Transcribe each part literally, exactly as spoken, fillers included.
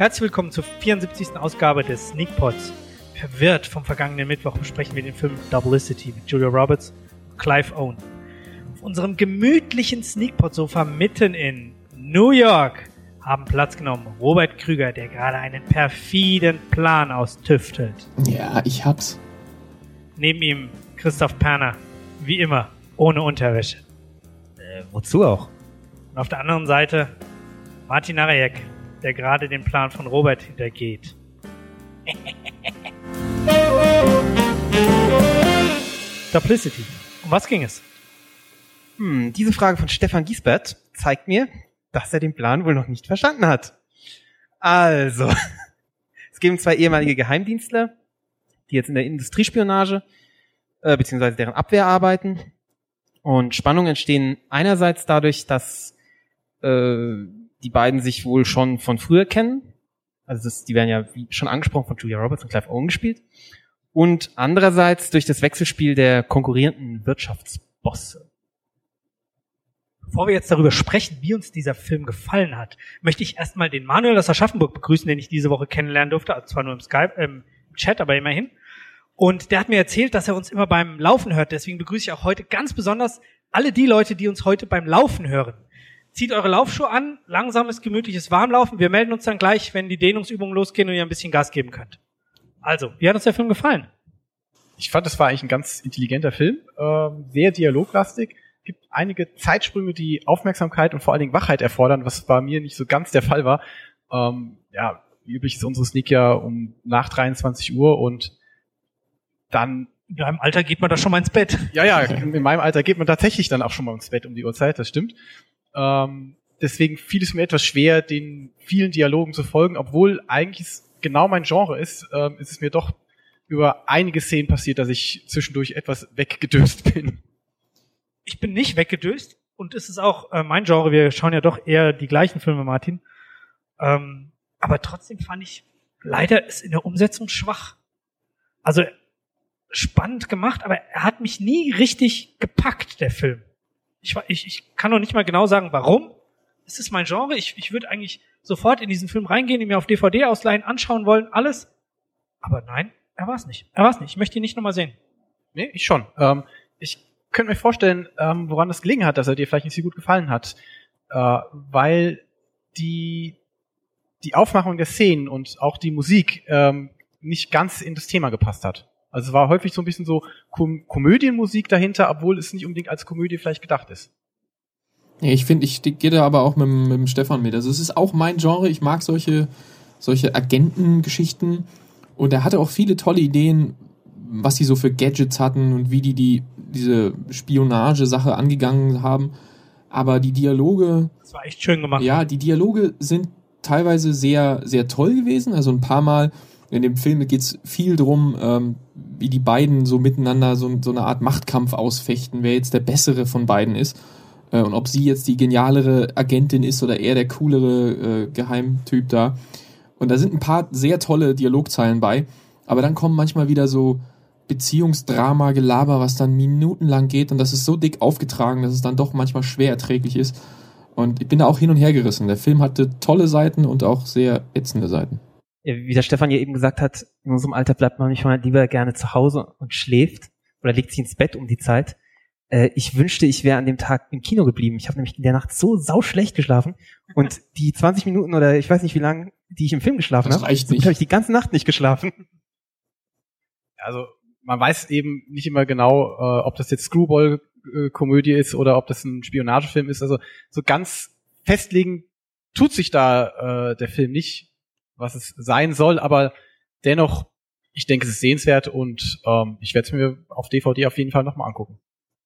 Herzlich willkommen zur vierundsiebzigsten Ausgabe des Sneak Pods. Verwirrt vom vergangenen Mittwoch besprechen wir den Film Doublicity mit Julia Roberts und Clive Owen. Auf unserem gemütlichen Sneak Pod Sofa mitten in New York haben Platz genommen Robert Krüger, der gerade einen perfiden Plan austüftelt. Ja, ich hab's. Neben ihm Christoph Perner, wie immer, ohne Unterwäsche. Äh, wozu auch? Und auf der anderen Seite Martin Narejek, der gerade den Plan von Robert hintergeht. Doublicity. Um was ging es? Hm, diese Frage von Stefan Giesbert zeigt mir, dass er den Plan wohl noch nicht verstanden hat. Also, es gibt zwei ehemalige Geheimdienstler, die jetzt in der Industriespionage äh, beziehungsweise deren Abwehr arbeiten. Und Spannungen entstehen einerseits dadurch, dass äh, die beiden sich wohl schon von früher kennen. Also das, die werden ja, wie schon angesprochen, von Julia Roberts und Clive Owen gespielt. Und andererseits durch das Wechselspiel der konkurrierenden Wirtschaftsbosse. Bevor wir jetzt darüber sprechen, wie uns dieser Film gefallen hat, möchte ich erstmal den Manuel aus Aschaffenburg begrüßen, den ich diese Woche kennenlernen durfte, also zwar nur im Skype, ähm, im Chat, aber immerhin. Und der hat mir erzählt, dass er uns immer beim Laufen hört. Deswegen begrüße ich auch heute ganz besonders alle die Leute, die uns heute beim Laufen hören. Zieht eure Laufschuhe an, langsames, gemütliches Warmlaufen. Wir melden uns dann gleich, wenn die Dehnungsübungen losgehen und ihr ein bisschen Gas geben könnt. Also, wie hat uns der Film gefallen? Ich fand, es war eigentlich ein ganz intelligenter Film, ähm, sehr dialoglastig. Gibt einige Zeitsprünge, die Aufmerksamkeit und vor allen Dingen Wachheit erfordern, was bei mir nicht so ganz der Fall war. Ähm, ja, wie üblich ist unsere Sneak ja um nach dreiundzwanzig Uhr und dann... In deinem Alter geht man da schon mal ins Bett. Ja, ja, in meinem Alter geht man tatsächlich dann auch schon mal ins Bett um die Uhrzeit, das stimmt. Ähm, deswegen fiel es mir etwas schwer, den vielen Dialogen zu folgen, obwohl eigentlich es genau mein Genre ist, ähm, ist es mir doch über einige Szenen passiert, dass ich zwischendurch etwas weggedöst bin. Ich bin nicht weggedöst und es ist auch äh, mein Genre, wir schauen ja doch eher die gleichen Filme, Martin. Ähm, aber trotzdem fand ich leider ist in der Umsetzung schwach. Also spannend gemacht, aber er hat mich nie richtig gepackt, der Film. Ich, ich, ich kann noch nicht mal genau sagen, warum. Es ist mein Genre. Ich, ich würde eigentlich sofort in diesen Film reingehen, ihn mir auf D V D ausleihen, anschauen wollen, alles. Aber nein, er war es nicht. Er war es nicht. Ich möchte ihn nicht nochmal sehen. Nee, ich schon. Ähm, ich könnte mir vorstellen, ähm, woran das gelegen hat, dass er dir vielleicht nicht so gut gefallen hat. Äh, weil die, die Aufmachung der Szenen und auch die Musik ähm, nicht ganz in das Thema gepasst hat. Also es war häufig so ein bisschen so Kom- Komödienmusik dahinter, obwohl es nicht unbedingt als Komödie vielleicht gedacht ist. Ja, ich finde, ich gehe da aber auch mit, mit dem Stefan mit. Also es ist auch mein Genre. Ich mag solche, solche Agentengeschichten. Und er hatte auch viele tolle Ideen, was sie so für Gadgets hatten und wie die, die diese Spionagesache angegangen haben. Aber die Dialoge... Das war echt schön gemacht. Ja, die Dialoge sind teilweise sehr, sehr toll gewesen. Also ein paar Mal... In dem Film geht es viel drum, ähm, wie die beiden so miteinander so, so eine Art Machtkampf ausfechten, wer jetzt der Bessere von beiden ist. Äh, und ob sie jetzt die genialere Agentin ist oder er der coolere äh, Geheimtyp da. Und da sind ein paar sehr tolle Dialogzeilen bei. Aber dann kommen manchmal wieder so Beziehungsdrama, Gelaber, was dann minutenlang geht. Und das ist so dick aufgetragen, dass es dann doch manchmal schwer erträglich ist. Und ich bin da auch hin und her gerissen. Der Film hatte tolle Seiten und auch sehr ätzende Seiten. Wie der Stefan ja eben gesagt hat, in unserem Alter bleibt man manchmal lieber gerne zu Hause und schläft oder legt sich ins Bett um die Zeit. Äh, ich wünschte, ich wäre an dem Tag im Kino geblieben. Ich habe nämlich in der Nacht so sauschlecht geschlafen und die zwanzig Minuten oder ich weiß nicht wie lange, die ich im Film geschlafen habe, das reicht so nicht. habe ich die ganze Nacht nicht geschlafen. Also man weiß eben nicht immer genau, äh, ob das jetzt Screwball-Komödie ist oder ob das ein Spionagefilm ist. Also so ganz festlegen tut sich da äh, der Film nicht, was es sein soll, aber dennoch, ich denke, es ist sehenswert und ähm, ich werde es mir auf D V D auf jeden Fall nochmal angucken.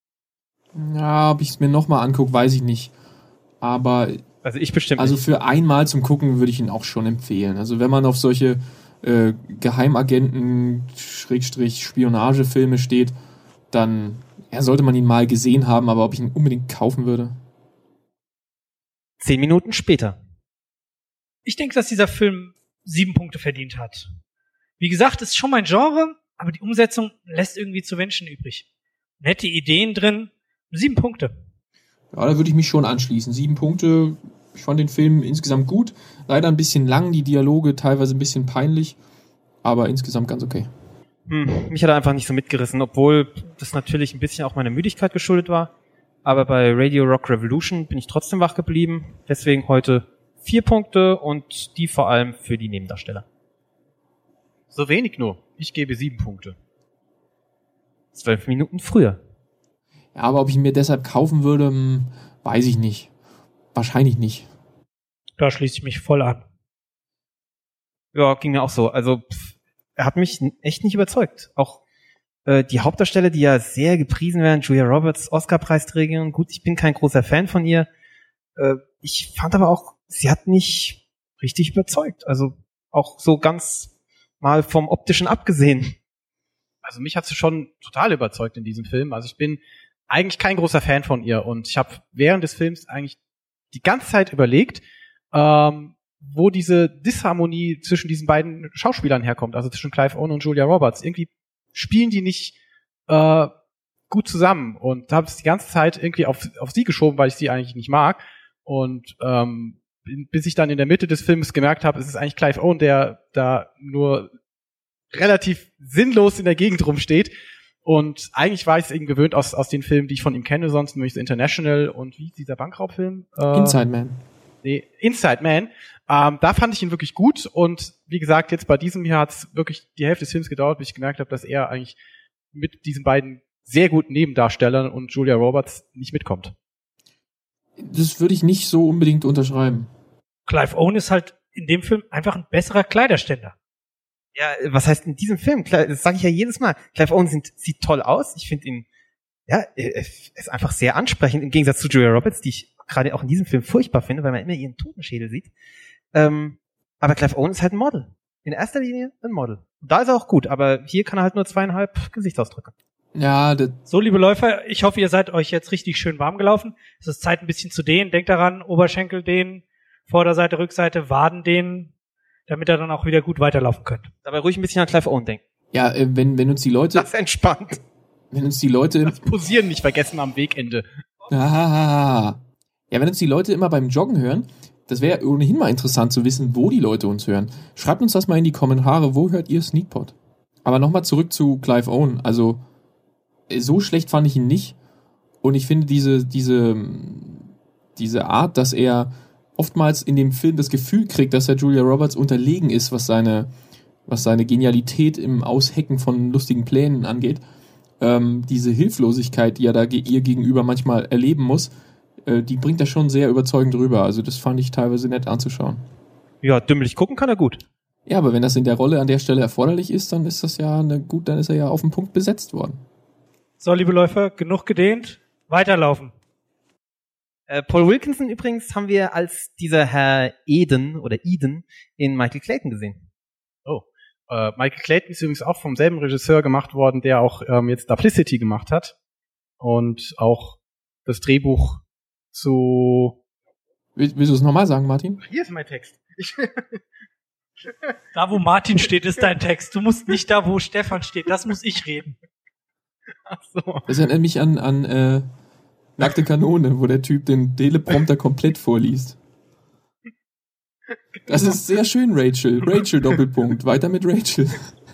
Ja, ob ich es mir nochmal angucke, weiß ich nicht. Aber also ich bestimmt also nicht. für einmal zum Gucken würde ich ihn auch schon empfehlen. Also wenn man auf solche äh, Geheimagenten Schrägstrich Spionagefilme steht, dann ja, sollte man ihn mal gesehen haben, aber ob ich ihn unbedingt kaufen würde? Zehn Minuten später. Ich denke, dass dieser Film sieben Punkte verdient hat. Wie gesagt, ist schon mein Genre, aber die Umsetzung lässt irgendwie zu wünschen übrig. Nette Ideen drin, sieben Punkte. Ja, da würde ich mich schon anschließen. Sieben Punkte Ich fand den Film insgesamt gut. Leider ein bisschen lang, die Dialoge teilweise ein bisschen peinlich, aber insgesamt ganz okay. Hm, mich hat er einfach nicht so mitgerissen, obwohl das natürlich ein bisschen auch meiner Müdigkeit geschuldet war. Aber bei Radio Rock Revolution bin ich trotzdem wach geblieben. Deswegen heute vier Punkte und die vor allem für die Nebendarsteller. So wenig nur. Ich gebe sieben Punkte. Zwölf Minuten früher. Ja, aber ob ich ihn mir deshalb kaufen würde, hm, weiß ich nicht. Wahrscheinlich nicht. Da schließe ich mich voll an. Ja, ging mir auch so. Also pff, er hat mich echt nicht überzeugt. Auch äh, die Hauptdarsteller, die ja sehr gepriesen werden, Julia Roberts, Oscar-Preisträgerin. Gut, ich bin kein großer Fan von ihr. Äh, ich fand aber auch, sie hat mich richtig überzeugt. Also auch so ganz mal vom Optischen abgesehen. Also mich hat sie schon total überzeugt in diesem Film. Also ich bin eigentlich kein großer Fan von ihr und ich habe während des Films eigentlich die ganze Zeit überlegt, ähm, wo diese Disharmonie zwischen diesen beiden Schauspielern herkommt, also zwischen Clive Owen und Julia Roberts. Irgendwie spielen die nicht äh, gut zusammen und habe es die ganze Zeit irgendwie auf, auf sie geschoben, weil ich sie eigentlich nicht mag. Und ähm, bis ich dann in der Mitte des Films gemerkt habe, es ist eigentlich Clive Owen, der da nur relativ sinnlos in der Gegend rumsteht. Und eigentlich war ich es eben gewöhnt aus, aus den Filmen, die ich von ihm kenne, sonst nämlich The International und wie dieser Bankraubfilm? Äh, Inside Man. Nee, Inside Man. Ähm, da fand ich ihn wirklich gut und wie gesagt, jetzt bei diesem hier hat es wirklich die Hälfte des Films gedauert, bis ich gemerkt habe, dass er eigentlich mit diesen beiden sehr guten Nebendarstellern und Julia Roberts nicht mitkommt. Das würde ich nicht so unbedingt unterschreiben. Clive Owen ist halt in dem Film einfach ein besserer Kleiderständer. Ja, was heißt in diesem Film? Das sage ich ja jedes Mal. Clive Owen sieht, sieht toll aus. Ich finde ihn, ja, er ist einfach sehr ansprechend, im Gegensatz zu Julia Roberts, die ich gerade auch in diesem Film furchtbar finde, weil man immer ihren Totenschädel sieht. Ähm, aber Clive Owen ist halt ein Model. In erster Linie ein Model. Und da ist er auch gut, aber hier kann er halt nur zweieinhalb Gesichtsausdrücke. Ja, das So, liebe Läufer, ich hoffe, ihr seid euch jetzt richtig schön warm gelaufen. Es ist Zeit, ein bisschen zu dehnen. Denkt daran, Oberschenkel dehnen, Vorderseite, Rückseite, Waden dehnen, damit ihr dann auch wieder gut weiterlaufen könnt. Dabei ruhig ein bisschen an Clive Owen denken. ja, äh, wenn, wenn uns die Leute, Das ist entspannt. wenn uns die Leute, Das Posieren nicht vergessen am Wegende. ah, ja, wenn uns die Leute immer beim Joggen hören, das wäre ohnehin mal interessant zu wissen, wo die Leute uns hören. Schreibt uns das mal in die Kommentare, wo hört ihr Sneakpot? Aber nochmal zurück zu Clive Owen. Also, so schlecht fand ich ihn nicht. Und ich finde diese, diese, diese Art, dass er oftmals in dem Film das Gefühl kriegt, dass er Julia Roberts unterlegen ist, was seine, was seine Genialität im Aushecken von lustigen Plänen angeht. Ähm, diese Hilflosigkeit, die er da ge- ihr gegenüber manchmal erleben muss, äh, die bringt er schon sehr überzeugend rüber. Also das fand ich teilweise nett anzuschauen. Ja, dümmlich gucken kann er gut. Ja, aber wenn das in der Rolle an der Stelle erforderlich ist, dann ist das ja eine, gut, dann ist er ja auf den Punkt besetzt worden. So, liebe Läufer, genug gedehnt, weiterlaufen. Äh, Paul Wilkinson übrigens haben wir als dieser Herr Eden oder Eden in Michael Clayton gesehen. Oh. Äh, Michael Clayton ist übrigens auch vom selben Regisseur gemacht worden, der auch ähm, jetzt Duplicity gemacht hat. Und auch das Drehbuch zu... Will, willst du es nochmal sagen, Martin? Hier ist mein Text. Ich Da, wo Martin steht, ist dein Text. Du musst nicht da, wo Stefan steht. Das muss ich reden. Ach so. Das erinnert mich an, an äh, Nackte Kanone, wo der Typ den Teleprompter komplett vorliest. Das ist sehr schön, Rachel. Rachel, Doppelpunkt. Weiter mit Rachel.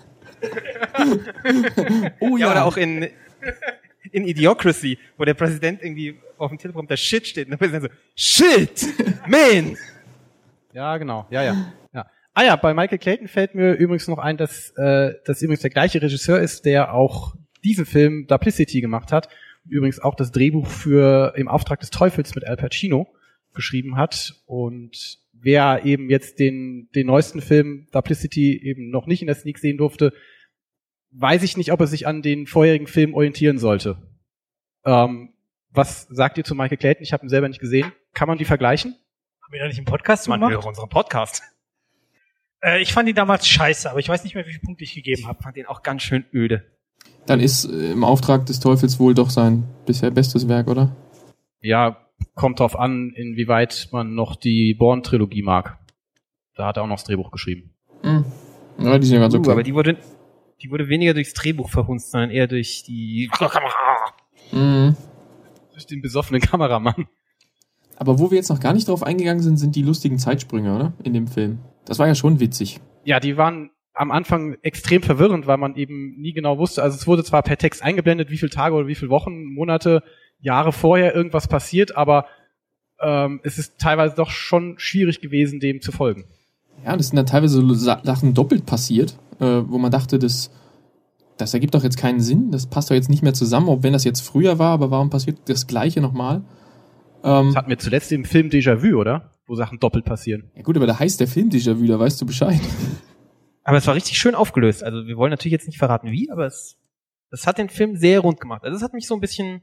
Oh Ja, ja. oder auch in, in Idiocracy, wo der Präsident irgendwie auf dem Teleprompter Shit steht und der Präsident so, Shit! Man! Ja, genau. Ja, ja. ja. Ah ja, bei Michael Clayton fällt mir übrigens noch ein, dass äh, das übrigens der gleiche Regisseur ist, der auch diesen Film Duplicity gemacht hat. Übrigens auch das Drehbuch für Im Auftrag des Teufels mit Al Pacino geschrieben hat. Und wer eben jetzt den den neuesten Film Duplicity eben noch nicht in der Sneak sehen durfte, weiß ich nicht, ob er sich an den vorherigen Film orientieren sollte. Ähm, was sagt ihr zu Michael Clayton? Ich habe ihn selber nicht gesehen. Kann man die vergleichen? Haben wir da nicht einen Podcast Man gemacht? höre unseren Podcast. Äh, ich fand ihn damals scheiße, aber ich weiß nicht mehr, wie viele Punkte ich gegeben Ich habe. fand den auch ganz schön öde. Dann ist äh, Im Auftrag des Teufels wohl doch sein bisher bestes Werk, oder? Ja, kommt drauf an, inwieweit man noch die Bourne-Trilogie mag. Da hat er auch noch das Drehbuch geschrieben. Mhm. Ja, die sind ja ganz okay. Uh, aber die wurde, die wurde weniger durchs Drehbuch verhunzt, sondern eher durch die Mhm. Durch den besoffenen Kameramann. Aber wo wir jetzt noch gar nicht drauf eingegangen sind, sind die lustigen Zeitsprünge, oder? In dem Film. Das war ja schon witzig. Ja, die waren am Anfang extrem verwirrend, weil man eben nie genau wusste. Also es wurde zwar per Text eingeblendet, wie viele Tage oder wie viele Wochen, Monate, Jahre vorher irgendwas passiert, aber ähm, es ist teilweise doch schon schwierig gewesen, dem zu folgen. Ja, das sind dann teilweise so Sachen doppelt passiert, äh, wo man dachte, das, das ergibt doch jetzt keinen Sinn, das passt doch jetzt nicht mehr zusammen, ob wenn das jetzt früher war, aber warum passiert das Gleiche nochmal? Ähm, Das hatten wir zuletzt im Film Déjà-vu, oder? Wo Sachen doppelt passieren. ja gut, aber da heißt der Film Déjà-vu, da weißt du Bescheid. Aber es war richtig schön aufgelöst. Also wir wollen natürlich jetzt nicht verraten, wie, aber es, es hat den Film sehr rund gemacht. Also es hat mich so ein bisschen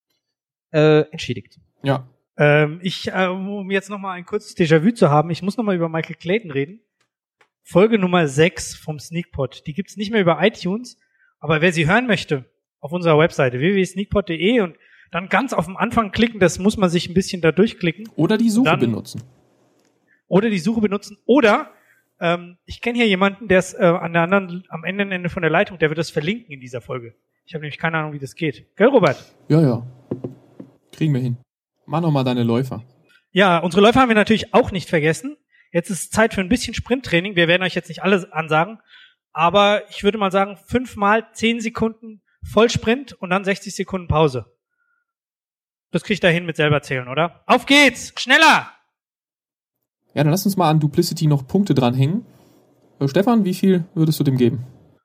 äh, entschädigt. Ja. Ähm, ich, äh, um jetzt nochmal ein kurzes Déjà-vu zu haben, ich muss nochmal über Michael Clayton reden. Folge Nummer sechs vom Sneakpot. Die gibt's nicht mehr über iTunes, aber wer sie hören möchte, auf unserer Webseite w w w punkt sneakpot punkt d e und dann ganz auf den Anfang klicken, das muss man sich ein bisschen da durchklicken. Oder die Suche Dann- benutzen. Oder die Suche benutzen. Oder ähm, ich kenne hier jemanden, der ist äh, an der anderen, am Ende von der Leitung, der wird das verlinken in dieser Folge. Ich habe nämlich keine Ahnung, wie das geht. Gell, Robert? Ja, ja. Kriegen wir hin. Mach noch mal deine Läufer. Ja, unsere Läufer haben wir natürlich auch nicht vergessen. Jetzt ist Zeit für ein bisschen Sprinttraining. Wir werden euch jetzt nicht alles ansagen, aber ich würde mal sagen, fünfmal zehn Sekunden Vollsprint und dann sechzig Sekunden Pause. Das kriegt ihr hin mit selber zählen, oder? Auf geht's! Schneller! Ja, dann lass uns mal an Duplicity noch Punkte dranhängen. Äh, Stefan, wie viel würdest du dem geben?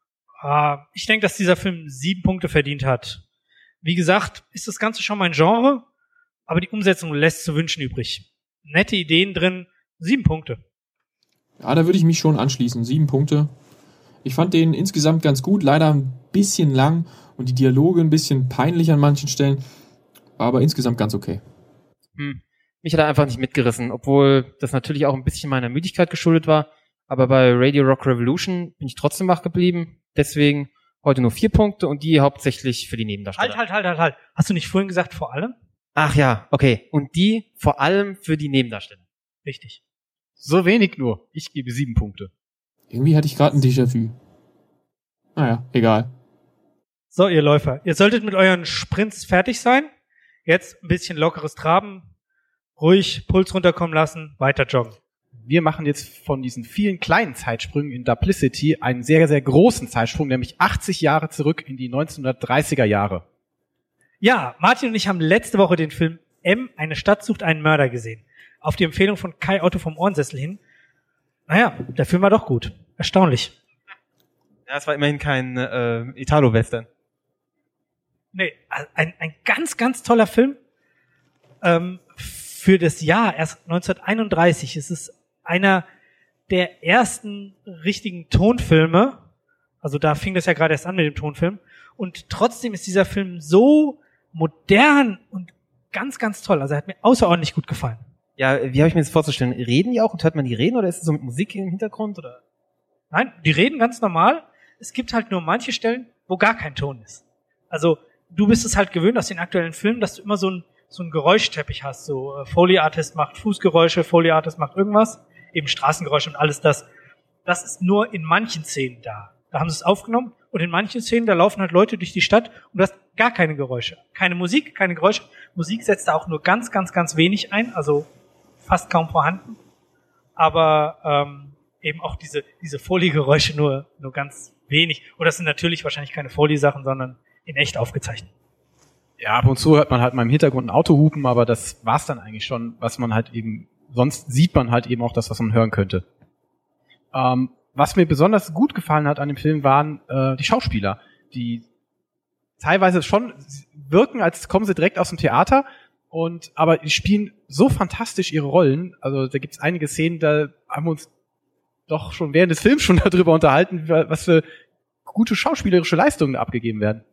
Ah, ich denke, dass dieser Film sieben Punkte verdient hat. Wie gesagt, ist das Ganze schon mein Genre, aber die Umsetzung lässt zu wünschen übrig. Nette Ideen drin, sieben Punkte. Ja, da würde ich mich schon anschließen. Sieben Punkte. Ich fand den insgesamt ganz gut, leider ein bisschen lang und die Dialoge ein bisschen peinlich an manchen Stellen, war aber insgesamt ganz okay. Hm. Mich hat er einfach nicht mitgerissen, obwohl das natürlich auch ein bisschen meiner Müdigkeit geschuldet war. Aber bei Radio Rock Revolution bin ich trotzdem wach geblieben. Deswegen heute nur vier Punkte und die hauptsächlich für die Nebendarsteller. Halt, halt, halt, halt, halt. Hast du nicht vorhin gesagt, vor allem? Ach ja, okay. Und die vor allem für die Nebendarsteller. Richtig. So wenig nur. Ich gebe sieben Punkte. Irgendwie hatte ich gerade ein Déjà-vu. Naja, egal. So, ihr Läufer, ihr solltet mit euren Sprints fertig sein. Jetzt ein bisschen lockeres Traben, ruhig Puls runterkommen lassen, weiter joggen. Wir machen jetzt von diesen vielen kleinen Zeitsprüngen in Duplicity einen sehr, sehr großen Zeitsprung, nämlich achtzig Jahre zurück in die neunzehnhundertdreißiger Jahre. Ja, Martin und ich haben letzte Woche den Film M, eine Stadt sucht einen Mörder gesehen. Auf die Empfehlung von Kai Otto vom Ohrensessel hin. Naja, der Film war doch gut. Erstaunlich. Ja, es war immerhin kein äh, Italo-Western. Nee, ein, ein ganz, ganz toller Film. Ähm, für das Jahr, erst neunzehnhunderteinunddreißig. Es ist einer der ersten richtigen Tonfilme. Also da fing das ja gerade erst an mit dem Tonfilm. Und trotzdem ist dieser Film so modern und ganz, ganz toll. Also er hat mir außerordentlich gut gefallen. Ja, wie habe ich mir das vorzustellen? Reden die auch und hört man die reden oder ist es so mit Musik im Hintergrund oder? Nein, die reden ganz normal. Es gibt halt nur manche Stellen, wo gar kein Ton ist. Also du bist es halt gewöhnt aus den aktuellen Filmen, dass du immer so ein so ein Geräuschteppich hast. So äh, Foley Artist macht Fußgeräusche, Foley Artist macht irgendwas, eben Straßengeräusche und alles das. Das ist nur in manchen Szenen da. Da haben sie es aufgenommen und in manchen Szenen, da laufen halt Leute durch die Stadt und du hast gar keine Geräusche. Keine Musik, keine Geräusche. Musik setzt da auch nur ganz, ganz, ganz wenig ein, also fast kaum vorhanden. Aber ähm, eben auch diese diese Foley-Geräusche nur nur ganz wenig. Und das sind natürlich wahrscheinlich keine Foley-Sachen, sondern in echt aufgezeichnet. Ja, ab und zu hört man halt mal im Hintergrund ein Auto hupen, aber das war's dann eigentlich schon, was man halt eben, sonst sieht man halt eben auch das, was man hören könnte. Ähm, was mir besonders gut gefallen hat an dem Film waren äh, die Schauspieler, die teilweise schon wirken, als kommen sie direkt aus dem Theater, und aber die spielen so fantastisch ihre Rollen. Also da gibt's einige Szenen, da haben wir uns doch schon während des Films schon darüber unterhalten, was für gute schauspielerische Leistungen abgegeben werden.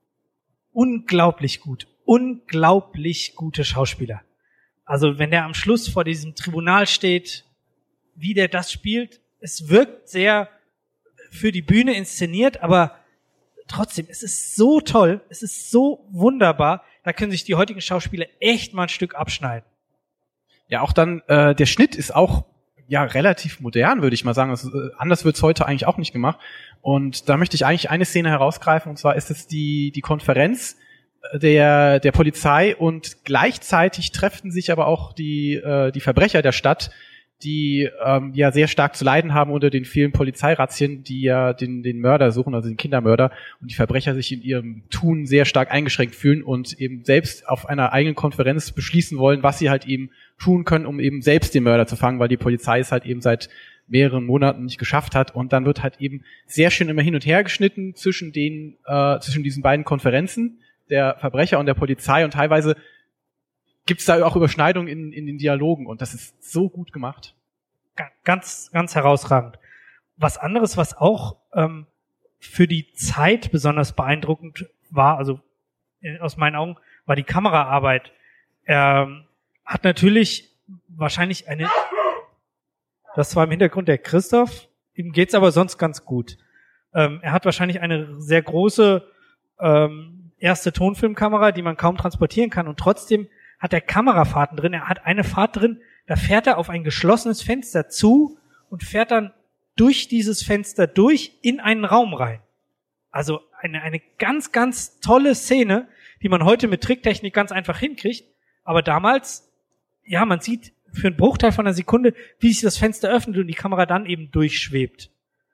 Unglaublich gut. Unglaublich gute Schauspieler. Also wenn der am Schluss vor diesem Tribunal steht, wie der das spielt, es wirkt sehr für die Bühne inszeniert, aber trotzdem, es ist so toll, es ist so wunderbar, da können sich die heutigen Schauspieler echt mal ein Stück abschneiden. Ja, auch dann, äh, der Schnitt ist auch ja relativ modern, würde ich mal sagen. Also, äh, anders wird's heute eigentlich auch nicht gemacht. Und da möchte ich eigentlich eine Szene herausgreifen, und zwar ist es die die Konferenz, der der Polizei und gleichzeitig treffen sich aber auch die äh, die Verbrecher der Stadt, die ähm, ja sehr stark zu leiden haben unter den vielen Polizeirazzien, die ja den den Mörder suchen, also den Kindermörder, und die Verbrecher sich in ihrem Tun sehr stark eingeschränkt fühlen und eben selbst auf einer eigenen Konferenz beschließen wollen, was sie halt eben tun können, um eben selbst den Mörder zu fangen, weil die Polizei es halt eben seit mehreren Monaten nicht geschafft hat. Und dann wird halt eben sehr schön immer hin und her geschnitten zwischen den äh, zwischen diesen beiden Konferenzen, der Verbrecher und der Polizei, und teilweise gibt's da auch Überschneidungen in, in den Dialogen, und das ist so gut gemacht. Ganz, ganz herausragend. Was anderes, was auch ähm, für die Zeit besonders beeindruckend war, also in, aus meinen Augen, war die Kameraarbeit. Er ähm, hat natürlich wahrscheinlich eine, das war im Hintergrund der Christoph, ihm geht's aber sonst ganz gut. Ähm, er hat wahrscheinlich eine sehr große ähm, erste Tonfilmkamera, die man kaum transportieren kann, und trotzdem hat er Kamerafahrten drin. Er hat eine Fahrt drin, da fährt er auf ein geschlossenes Fenster zu und fährt dann durch dieses Fenster durch in einen Raum rein. Also eine, eine ganz, ganz tolle Szene, die man heute mit Tricktechnik ganz einfach hinkriegt. Aber damals, ja, man sieht für einen Bruchteil von einer Sekunde, wie sich das Fenster öffnet und die Kamera dann eben durchschwebt.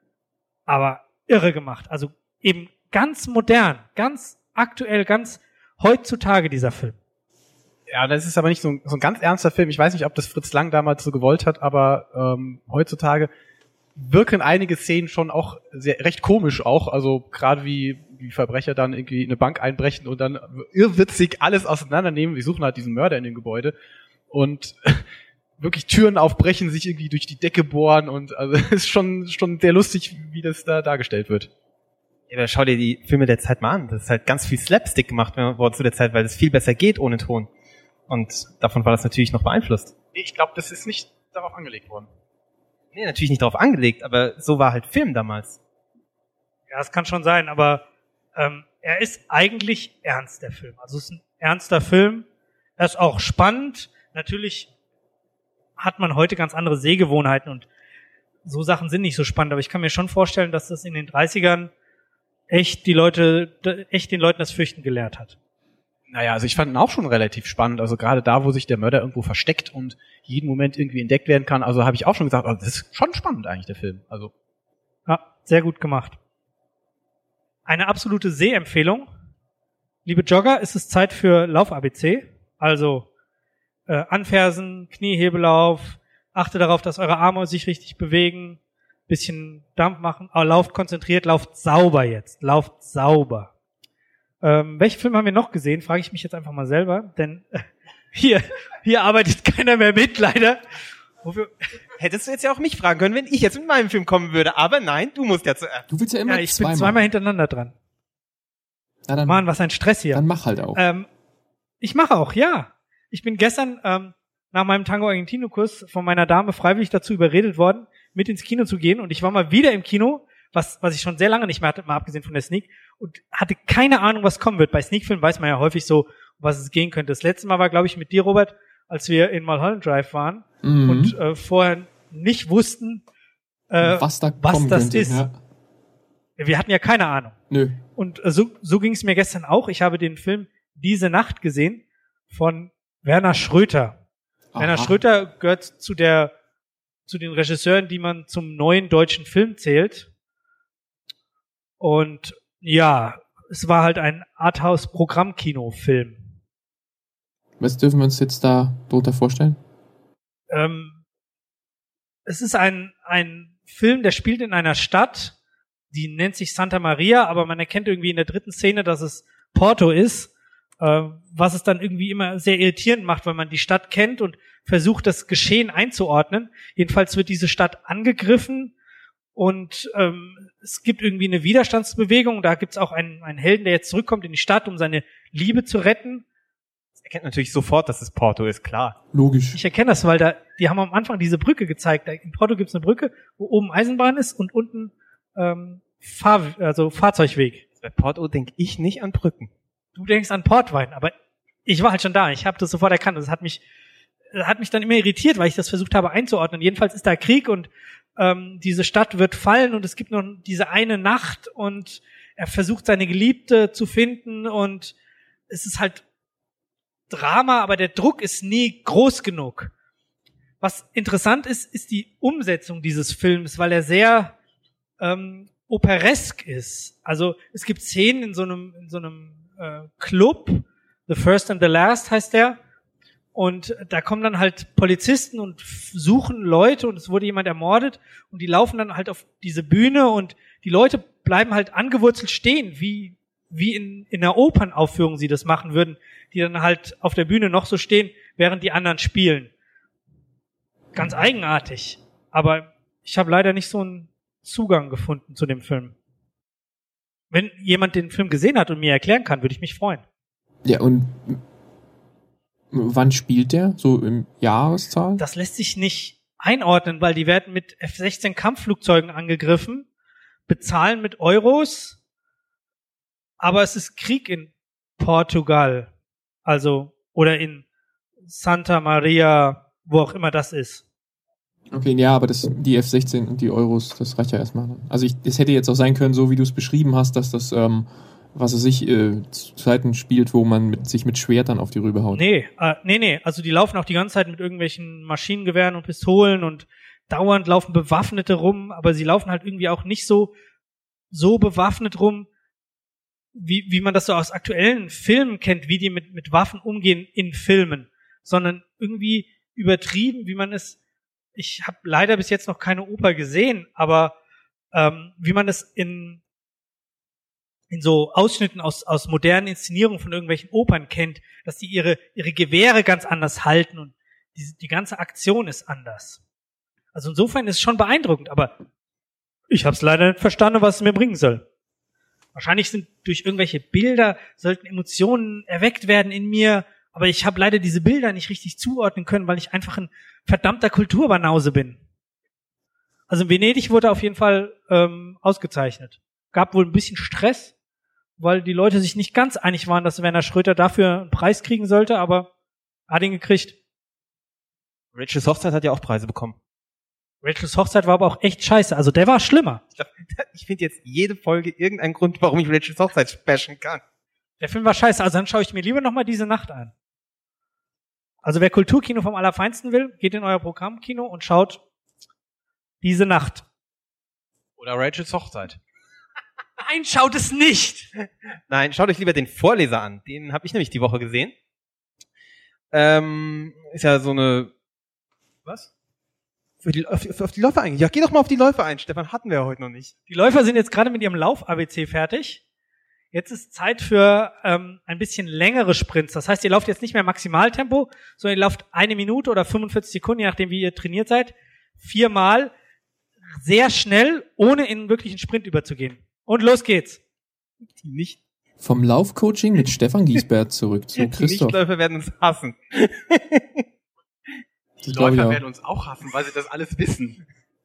Aber irre gemacht. Also eben ganz modern, ganz aktuell, ganz heutzutage dieser Film. Ja, das ist aber nicht so ein, so ein ganz ernster Film. Ich weiß nicht, ob das Fritz Lang damals so gewollt hat, aber ähm, heutzutage wirken einige Szenen schon auch sehr recht komisch auch. Also gerade wie wie Verbrecher dann irgendwie in eine Bank einbrechen und dann irrwitzig alles auseinandernehmen. Wir suchen halt diesen Mörder in dem Gebäude und wirklich Türen aufbrechen, sich irgendwie durch die Decke bohren, und also es ist schon schon sehr lustig, wie das da dargestellt wird. Ja, schau dir die Filme der Zeit mal an. Das ist halt ganz viel Slapstick gemacht worden zu der Zeit, weil es viel besser geht ohne Ton. Und davon war das natürlich noch beeinflusst. Ich glaube, das ist nicht darauf angelegt worden. Nee, natürlich nicht darauf angelegt, aber so war halt Film damals. Ja, das kann schon sein, aber ähm, er ist eigentlich ernst, der Film. Also es ist ein ernster Film. Er ist auch spannend. Natürlich hat man heute ganz andere Sehgewohnheiten und so Sachen sind nicht so spannend, aber ich kann mir schon vorstellen, dass das in den dreißigern echt die Leute, echt den Leuten das Fürchten gelehrt hat. Naja, also ich fand ihn auch schon relativ spannend. Also gerade da, wo sich der Mörder irgendwo versteckt und jeden Moment irgendwie entdeckt werden kann. Also habe ich auch schon gesagt, also das ist schon spannend eigentlich, der Film. Also ja, sehr gut gemacht. Eine absolute Sehempfehlung. Liebe Jogger, ist es Zeit für Lauf-A B C. Also äh, anfersen, Kniehebelauf, achte darauf, dass eure Arme sich richtig bewegen, bisschen Dampf machen, aber lauft konzentriert, lauft sauber jetzt, lauft sauber. Ähm, welchen Film haben wir noch gesehen, frage ich mich jetzt einfach mal selber, denn äh, hier, hier arbeitet keiner mehr mit, leider. Wofür? Hättest du jetzt ja auch mich fragen können, wenn ich jetzt mit meinem Film kommen würde, aber nein, du musst ja zuerst. Du willst ja immer ja, ich zweimal. bin zweimal hintereinander dran. Ja, dann, Mann, was ein Stress hier. Dann mach halt auch. Ähm, ich mache auch, ja. Ich bin gestern ähm, nach meinem Tango Argentino-Kurs von meiner Dame freiwillig dazu überredet worden, mit ins Kino zu gehen, und ich war mal wieder im Kino, was was ich schon sehr lange nicht mehr hatte, mal abgesehen von der Sneak, und hatte keine Ahnung, was kommen wird. Bei Sneak-Filmen weiß man ja häufig so, um was es gehen könnte. Das letzte Mal war, glaube ich, mit dir, Robert, als wir in Mulholland Drive waren Mhm. und äh, vorher nicht wussten, äh, was da was kommen das könnte. ist. Ja. Wir hatten ja keine Ahnung. Nö. Und äh, so, so ging es mir gestern auch. Ich habe den Film Diese Nacht gesehen von Werner Schröter. Aha. Werner Schröter gehört zu der zu den Regisseuren, die man zum neuen deutschen Film zählt. Und ja, es war halt ein Arthouse-Programmkino-Film. Was dürfen wir uns jetzt da drunter vorstellen? Ähm, es ist ein ein Film, der spielt in einer Stadt, die nennt sich Santa Maria, aber man erkennt irgendwie in der dritten Szene, dass es Porto ist, äh, was es dann irgendwie immer sehr irritierend macht, weil man die Stadt kennt und versucht, das Geschehen einzuordnen. Jedenfalls wird diese Stadt angegriffen und ähm, es gibt irgendwie eine Widerstandsbewegung. Da gibt es auch einen, einen Helden, der jetzt zurückkommt in die Stadt, um seine Liebe zu retten. Das erkennt natürlich sofort, dass es Porto ist, klar. Logisch. Ich erkenne das, weil da die haben am Anfang diese Brücke gezeigt. In Porto gibt es eine Brücke, wo oben Eisenbahn ist und unten ähm, Fahr also Fahrzeugweg. Bei Porto denke ich nicht an Brücken. Du denkst an Portwein, aber ich war halt schon da. Ich habe das sofort erkannt. Das hat mich, das hat mich dann immer irritiert, weil ich das versucht habe einzuordnen. Jedenfalls ist da Krieg und ähm, diese Stadt wird fallen und es gibt noch diese eine Nacht und er versucht seine Geliebte zu finden und es ist halt Drama, aber der Druck ist nie groß genug. Was interessant ist, ist die Umsetzung dieses Films, weil er sehr ähm, operesk ist. Also es gibt Szenen in so einem in so einem äh, Club, The First and the Last heißt der, und da kommen dann halt Polizisten und suchen Leute und es wurde jemand ermordet und die laufen dann halt auf diese Bühne und die Leute bleiben halt angewurzelt stehen, wie wie in in einer Opernaufführung sie das machen würden, die dann halt auf der Bühne noch so stehen, während die anderen spielen. Ganz eigenartig, aber ich habe leider nicht so einen Zugang gefunden zu dem Film. Wenn jemand den Film gesehen hat und mir erklären kann, würde ich mich freuen. Ja, und wann spielt der? So im Jahreszahl? Das lässt sich nicht einordnen, weil die werden mit F sechzehn Kampfflugzeugen angegriffen, bezahlen mit Euros, aber es ist Krieg in Portugal, also oder in Santa Maria, wo auch immer das ist. Okay, ja, aber das, die F sechzehn und die Euros, das reicht ja erstmal. Also ich, es hätte jetzt auch sein können, so wie du es beschrieben hast, dass das, ähm, was es sich äh, zu Zeiten spielt, wo man mit, sich mit Schwertern auf die Rübe haut. Nee, äh, nee, nee, also die laufen auch die ganze Zeit mit irgendwelchen Maschinengewehren und Pistolen und dauernd laufen Bewaffnete rum, aber sie laufen halt irgendwie auch nicht so so bewaffnet rum, wie wie man das so aus aktuellen Filmen kennt, wie die mit mit Waffen umgehen in Filmen, sondern irgendwie übertrieben, wie man es, ich habe leider bis jetzt noch keine Oper gesehen, aber ähm, wie man es in in so Ausschnitten aus aus modernen Inszenierungen von irgendwelchen Opern kennt, dass die ihre ihre Gewehre ganz anders halten und die, die ganze Aktion ist anders. Also insofern ist es schon beeindruckend, aber ich habe es leider nicht verstanden, was es mir bringen soll. Wahrscheinlich sind durch irgendwelche Bilder, sollten Emotionen erweckt werden in mir, aber ich habe leider diese Bilder nicht richtig zuordnen können, weil ich einfach ein verdammter Kulturbanause bin. Also in Venedig wurde auf jeden Fall ähm, ausgezeichnet. Gab wohl ein bisschen Stress, weil die Leute sich nicht ganz einig waren, dass Werner Schröter dafür einen Preis kriegen sollte, aber hat ihn gekriegt. Rachels Hochzeit hat ja auch Preise bekommen. Rachels Hochzeit war aber auch echt scheiße. Also der war schlimmer. Ich, glaub, ich finde jetzt jede Folge irgendeinen Grund, warum ich Rachels Hochzeit bashen kann. Der Film war scheiße. Also dann schaue ich mir lieber nochmal diese Nacht an. Also wer Kulturkino vom Allerfeinsten will, geht in euer Programmkino und schaut diese Nacht. Oder Rachels Hochzeit. Nein, schaut es nicht! Nein, schaut euch lieber den Vorleser an. Den habe ich nämlich die Woche gesehen. Ähm, ist ja so eine... Was? Für die, auf, auf die Läufe eigentlich. Ja, geh doch mal auf die Läufe ein, Stefan. Hatten wir ja heute noch nicht. Die Läufer sind jetzt gerade mit ihrem Lauf-A B C fertig. Jetzt ist Zeit für ähm, ein bisschen längere Sprints. Das heißt, ihr lauft jetzt nicht mehr Maximaltempo, sondern ihr lauft eine Minute oder fünfundvierzig Sekunden, je nachdem, wie ihr trainiert seid. Viermal sehr schnell, ohne in einen wirklichen Sprint überzugehen. Und los geht's. Die nicht Vom Laufcoaching mit Stefan Giesbert zurück zu Die Christoph. Nichtläufer werden uns hassen. Die Das glaub ich Läufer auch. werden uns auch hassen, weil sie das alles wissen.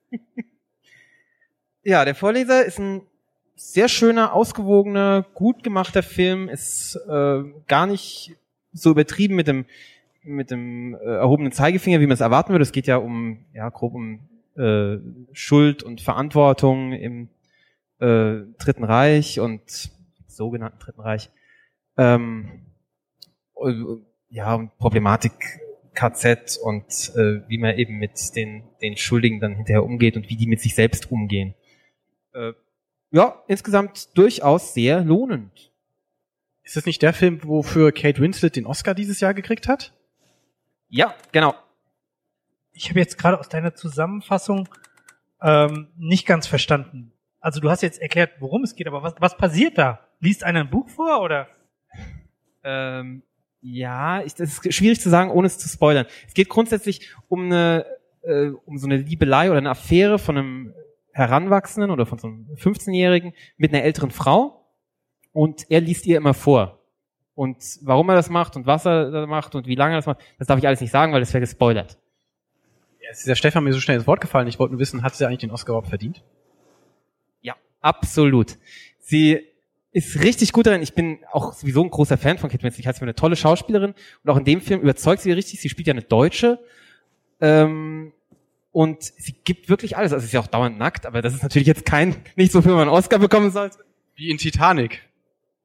Ja, der Vorleser ist ein sehr schöner, ausgewogener, gut gemachter Film. Ist äh, gar nicht so übertrieben mit dem mit dem äh, erhobenen Zeigefinger, wie man es erwarten würde. Es geht ja um ja grob um äh, Schuld und Verantwortung im äh, Dritten Reich und sogenannten Dritten Reich. Ähm, und, ja, und Problematik K Z und äh, wie man eben mit den den Schuldigen dann hinterher umgeht und wie die mit sich selbst umgehen. Äh, ja, insgesamt durchaus sehr lohnend. Ist das nicht der Film, wofür Kate Winslet den Oscar dieses Jahr gekriegt hat? Ja, genau. Ich habe jetzt gerade aus deiner Zusammenfassung ähm, nicht ganz verstanden. Also du hast jetzt erklärt, worum es geht, aber was, was passiert da? Liest einer ein Buch vor, oder? Ähm, ja, ich, das ist schwierig zu sagen, ohne es zu spoilern. Es geht grundsätzlich um eine, äh, um so eine Liebelei oder eine Affäre von einem Heranwachsenden oder von so einem fünfzehnjährigen mit einer älteren Frau und er liest ihr immer vor. Und warum er das macht und was er da macht und wie lange er das macht, das darf ich alles nicht sagen, weil das wäre gespoilert. Ja, ist der Stefan mir so schnell ins Wort gefallen. Ich wollte nur wissen, hat sie eigentlich den Oscar überhaupt verdient? Ja, absolut. Sie ist richtig gut darin. Ich bin auch sowieso ein großer Fan von Kate Winslet. Ich halte sie für eine tolle Schauspielerin und auch in dem Film überzeugt sie richtig. Sie spielt ja eine Deutsche. Ähm, Und sie gibt wirklich alles. Also sie ist ja auch dauernd nackt, aber das ist natürlich jetzt kein, nicht so, für man einen Oscar bekommen sollte. Wie in Titanic.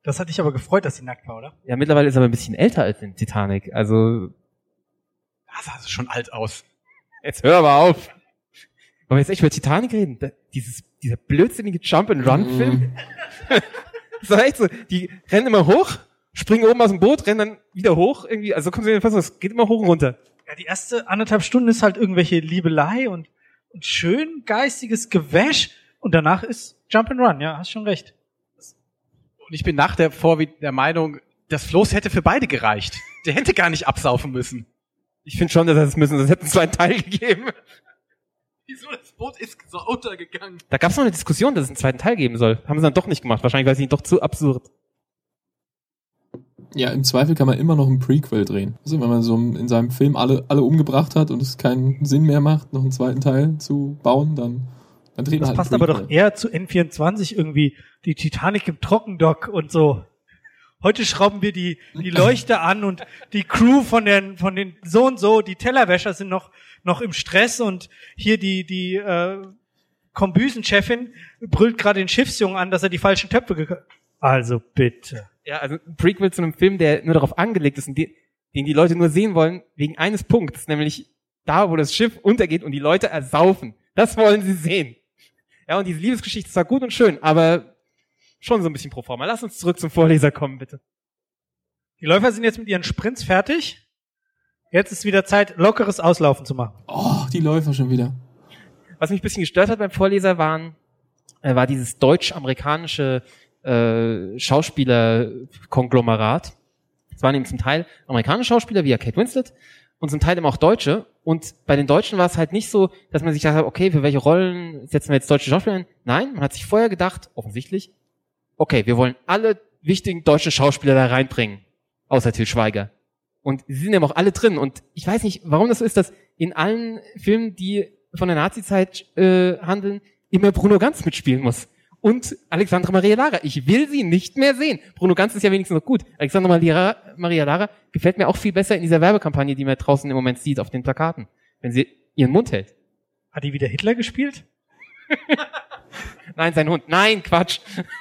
Das hat dich aber gefreut, dass sie nackt war, oder? Ja, mittlerweile ist er aber ein bisschen älter als in Titanic. Also, Das sah schon alt aus. jetzt hör aber auf. Wollen wir jetzt echt über Titanic reden? Da, dieses, dieser blödsinnige Jump-and-Run-Film. Mm. Das ist doch echt so. Die rennen immer hoch, springen oben aus dem Boot, rennen dann wieder hoch. Irgendwie, also kommen sie mir fast, es geht immer hoch und runter. Ja, die erste anderthalb Stunden ist halt irgendwelche Liebelei und, und schön geistiges Gewäsch und danach ist Jump and Run, ja, hast schon recht. Und ich bin nach der vor der Meinung, das Floß hätte für beide gereicht. Der hätte gar nicht absaufen müssen. Ich finde schon, dass er das müssen, sonst hätten es so einen Teil gegeben. Wieso? Das Boot ist so untergegangen. Da gab es noch eine Diskussion, dass es einen zweiten Teil geben soll. Haben sie dann doch nicht gemacht. Wahrscheinlich, weil sie ihn doch zu absurd. Ja, im Zweifel kann man immer noch ein Prequel drehen. Also wenn man so in seinem Film alle, alle umgebracht hat und es keinen Sinn mehr macht, noch einen zweiten Teil zu bauen, dann, dann dreht man Das halt passt ein aber Prequel. doch eher zu N vierundzwanzig irgendwie, die Titanic im Trockendock und so. Heute schrauben wir die, die Leuchte an und die Crew von den, von den so und so, die Tellerwäscher sind noch, noch im Stress und hier die, die, äh, Kombüsenchefin brüllt gerade den Schiffsjungen an, dass er die falschen Töpfe gekauft. Also bitte. Ja, also ein Prequel zu einem Film, der nur darauf angelegt ist und die, den die Leute nur sehen wollen, wegen eines Punkts, nämlich da, wo das Schiff untergeht und die Leute ersaufen. Das wollen sie sehen. Ja, und diese Liebesgeschichte ist zwar gut und schön, aber schon so ein bisschen pro forma. Lass uns zurück zum Vorleser kommen, bitte. Die Läufer sind jetzt mit ihren Sprints fertig. Jetzt ist wieder Zeit, lockeres Auslaufen zu machen. Oh, die Läufer schon wieder. Was mich ein bisschen gestört hat beim Vorleser waren, äh, war dieses deutsch-amerikanische äh, Schauspieler-Konglomerat. Es waren eben zum Teil amerikanische Schauspieler, wie ja Kate Winslet, und zum Teil eben auch Deutsche. Und bei den Deutschen war es halt nicht so, dass man sich dachte, okay, für welche Rollen setzen wir jetzt deutsche Schauspieler ein? Nein, man hat sich vorher gedacht, offensichtlich, okay, wir wollen alle wichtigen deutschen Schauspieler da reinbringen, außer Til Schweiger. Und sie sind eben auch alle drin. Und ich weiß nicht, warum das so ist, dass in allen Filmen, die von der Nazi-Zeit äh, handeln, immer Bruno Ganz mitspielen muss. Und Alexandra Maria Lara. Ich will sie nicht mehr sehen. Bruno Ganz ist ja wenigstens noch gut. Alexandra Maria, Maria Lara gefällt mir auch viel besser in dieser Werbekampagne, die man draußen im Moment sieht auf den Plakaten, wenn sie ihren Mund hält. Hat die wieder Hitler gespielt? Nein, sein Hund. Nein, Quatsch.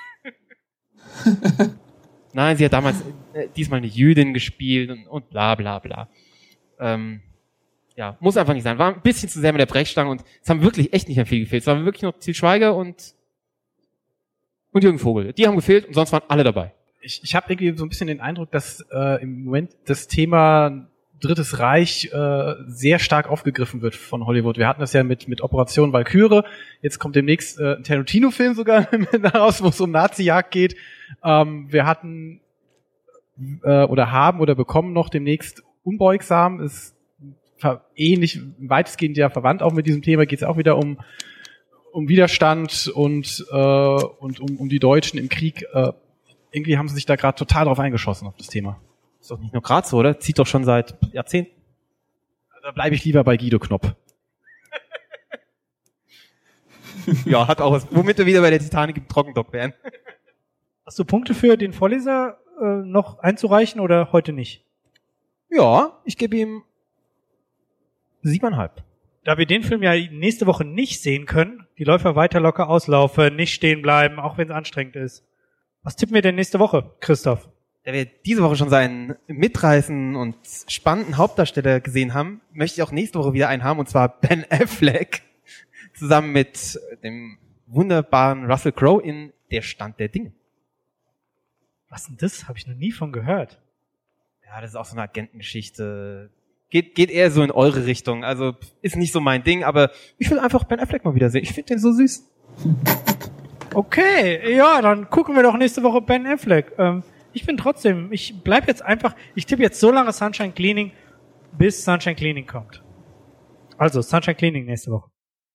Nein, sie hat damals äh, diesmal eine Jüdin gespielt und, und bla bla bla. Ähm, ja, muss einfach nicht sein. War ein bisschen zu sehr mit der Brechstange und es haben wirklich echt nicht mehr viel gefehlt. Es waren wirklich noch Til Schweiger und und Jürgen Vogel. Die haben gefehlt und sonst waren alle dabei. Ich, ich habe irgendwie so ein bisschen den Eindruck, dass äh, im Moment das Thema Drittes Reich äh, sehr stark aufgegriffen wird von Hollywood. Wir hatten das ja mit mit Operation Walküre. Jetzt kommt demnächst äh, ein Tarantino-Film sogar daraus, wo es um Nazi-Jagd geht. Ähm, wir hatten äh, oder haben oder bekommen noch demnächst Unbeugsam. Ist ver- ähnlich, weitestgehend ja verwandt auch mit diesem Thema. Geht es auch wieder um um Widerstand und äh, und um, um die Deutschen im Krieg. Äh, irgendwie haben sie sich da gerade total drauf eingeschossen auf das Thema. Ist doch nicht nur gerade so, oder? Zieht doch schon seit Jahrzehnten. Da bleibe ich lieber bei Guido Knopp. Ja, hat auch was. Womit wir wieder bei der Titanic im Trockendock wären. Hast du Punkte für den Vorleser äh, noch einzureichen oder heute nicht? Ja, ich gebe ihm siebeneinhalb. Da wir den Film ja nächste Woche nicht sehen können, die Läufer weiter locker auslaufen, nicht stehen bleiben, auch wenn es anstrengend ist. Was tippen wir denn nächste Woche, Christoph? Da wir diese Woche schon seinen mitreißenden und spannenden Hauptdarsteller gesehen haben, möchte ich auch nächste Woche wieder einen haben, und zwar Ben Affleck, zusammen mit dem wunderbaren Russell Crowe in Der Stand der Dinge. Was denn das? Habe ich noch nie von gehört. Ja, das ist auch so eine Agentengeschichte. Geht, geht eher so in eure Richtung. Also ist nicht so mein Ding, aber ich will einfach Ben Affleck mal wieder sehen. Ich finde den so süß. Okay, ja, dann gucken wir doch nächste Woche Ben Affleck. Ähm, ich bin trotzdem, ich bleib jetzt einfach, ich tippe jetzt so lange Sunshine Cleaning, bis Sunshine Cleaning kommt. Also, Sunshine Cleaning nächste Woche.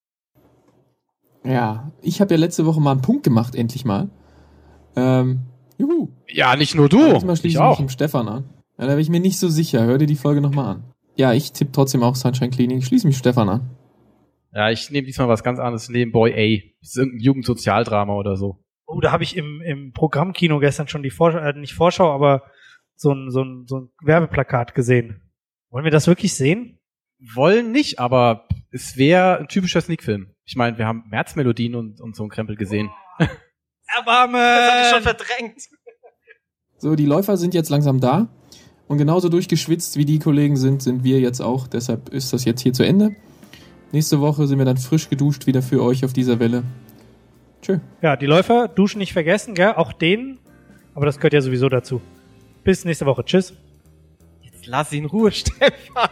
Ja, ich habe ja letzte Woche mal einen Punkt gemacht, endlich mal. Ähm, juhu. Ja, nicht nur du. Diesmal schließe ich mich dem Stefan an. Ja, da bin ich mir nicht so sicher. Hör dir die Folge nochmal an. Ja, ich tippe trotzdem auch Sunshine Cleaning. Ich schließe mich Stefan an. Ja, ich nehme diesmal was ganz anderes. Ich nehme Boy A. Das ist irgendein Jugendsozialdrama oder so. Oh, da habe ich im, im Programmkino gestern schon die Vorschau, äh, nicht Vorschau, aber so ein, so ein, so ein Werbeplakat gesehen. Wollen wir das wirklich sehen? Wollen nicht, aber es wäre ein typischer Sneak-Film. Ich meine, wir haben Märzmelodien und, und so ein Krempel gesehen. Erbarmen! Das hatte ich schon verdrängt. So, die Läufer sind jetzt langsam da. Und genauso durchgeschwitzt wie die Kollegen sind, sind wir jetzt auch. Deshalb ist das jetzt hier zu Ende. Nächste Woche sind wir dann frisch geduscht wieder für euch auf dieser Welle. Tschö. Ja, die Läufer duschen nicht vergessen, gell? Auch denen. Aber das gehört ja sowieso dazu. Bis nächste Woche. Tschüss. Jetzt lass ihn in Ruhe, Stefan.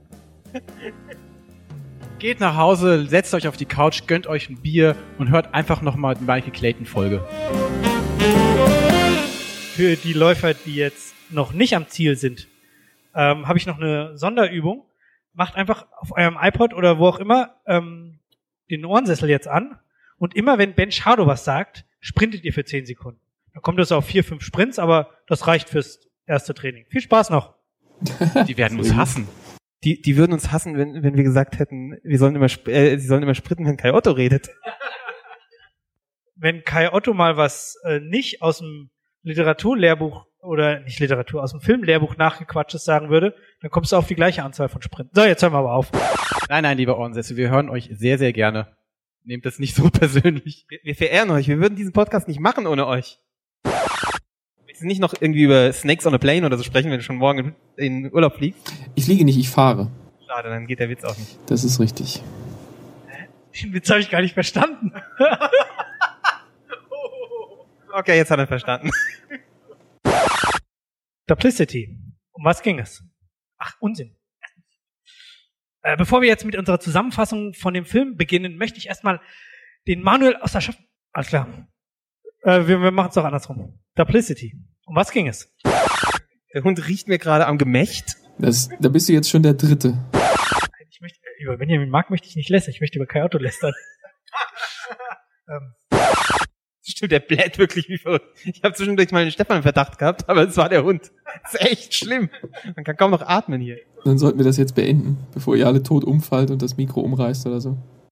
Geht nach Hause, setzt euch auf die Couch, gönnt euch ein Bier und hört einfach nochmal die Michael Clayton-Folge. Für die Läufer, die jetzt noch nicht am Ziel sind, ähm, habe ich noch eine Sonderübung. Macht einfach auf eurem iPod oder wo auch immer ähm, den Ohrensessel jetzt an und immer wenn Ben Schado was sagt, sprintet ihr für zehn Sekunden. Dann kommt es auf vier, fünf Sprints, aber das reicht fürs erste Training. Viel Spaß noch. Die werden uns hassen. Die, die würden uns hassen, wenn, wenn wir gesagt hätten, wir sollen immer, sp- äh, sie sollen immer spritten, wenn Kai Otto redet. Wenn Kai Otto mal was äh, nicht aus dem Literaturlehrbuch oder nicht Literatur, aus dem Filmlehrbuch nachgequatschtes sagen würde, dann kommst du auf die gleiche Anzahl von Sprinten. So, jetzt hören wir aber auf. Nein, nein, lieber Ohrensessel, wir hören euch sehr, sehr gerne. Nehmt das nicht so persönlich. Wir, wir verehren euch. Wir würden diesen Podcast nicht machen ohne euch. Wir sind nicht noch irgendwie über Snakes on a Plane oder so sprechen, wenn du schon morgen in den Urlaub fliegst. Ich fliege nicht, ich fahre. Schade, dann geht der Witz auch nicht. Das ist richtig. Den Witz habe ich gar nicht verstanden. Okay, jetzt hat er verstanden. Duplicity. Um was ging es? Ach, Unsinn. Äh, bevor wir jetzt mit unserer Zusammenfassung von dem Film beginnen, möchte ich erstmal den Manuel aus der Schaff... Alles klar. Äh, wir wir machen es doch andersrum. Duplicity. Um was ging es? Der Hund riecht mir gerade am Gemächt. Das, da bist du jetzt schon der Dritte. Ich möchte, über Benjamin Mark möchte ich nicht lästern. Ich möchte über Kai Otto lästern. ähm. Stimmt, der bläht wirklich wie verrückt. Ich habe zwischendurch mal den Stefan im Verdacht gehabt, aber es war der Hund. Das ist echt schlimm. Man kann kaum noch atmen hier. Dann sollten wir das jetzt beenden, bevor ihr alle tot umfallt und das Mikro umreißt oder so.